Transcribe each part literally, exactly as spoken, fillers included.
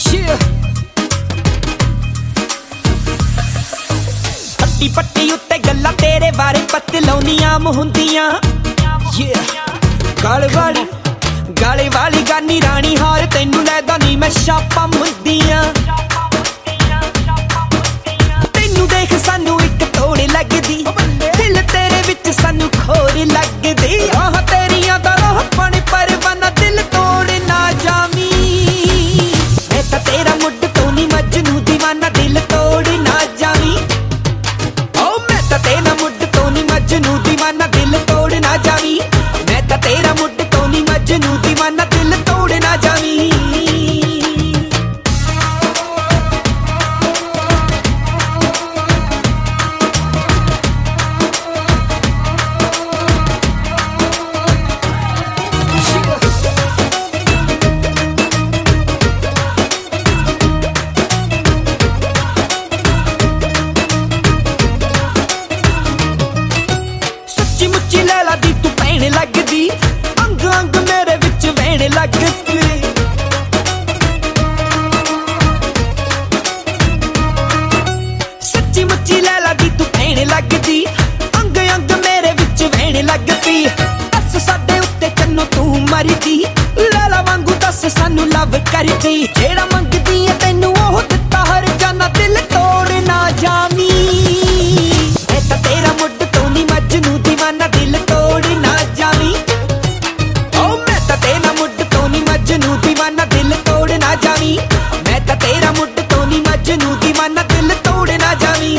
हट्टी पट्टी उत्ते गल्लां तेरे बारे पतलौनियां मुहुंदियां गल वाली गले वाली गानी रानी हार तैनू लैदा नी मैं छापा मुंदियां तैनू देख सानू इक तोड़ लगदी दिल तेरे विच सानू खोर लगदी आह तेरियां दा रोहपण परवाना दिल तोड़ ना जावी मैं तां तेरा मुड तो नी मजनू दीवाना दिल तोड़ ना जावी ओ मैं तां तेरा मुड तो नी मजनू दीवाना दिल तोड़ ना जावी मैं तां तेरा मुड तो नी मजनू दीवाना दिल तोड़ ना जावी सच्ची मुच्ची लैला दी तू पैण लगदी अंग अंग मेरे विच वैण लगदी सच्ची मुच्ची लैला दी तू पैण लगदी अंग अंग मेरे विच वैण लगदी दस साडे उत्ते चन्नो तू मरदी लैला वांगू दस सानू लव करदी जेड़ा मंगदी ऐ तैनू ओह दित्ता हर जाना दिल तोड़ ना जावी मैं तां तेरा मुड तो नी मजनू दीवाना दिल तोड़ ना जावी ओ मैं तां तेरा मुड तो नी मजनू दीवाना दिल तोड़ ना जावी मैं तां तेरा मुड तो नी मजनू दीवाना दिल तोड़ ना जावी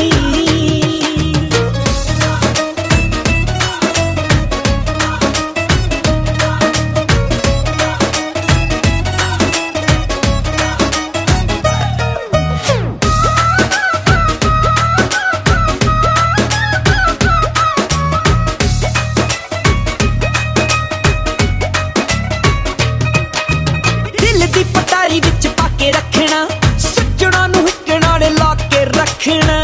दिल दी पटारी विच पाके रखना सज्जणा नू हिक्के नाले ला के रखना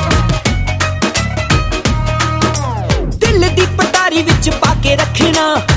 दिल दी पटारी विच पाके रखना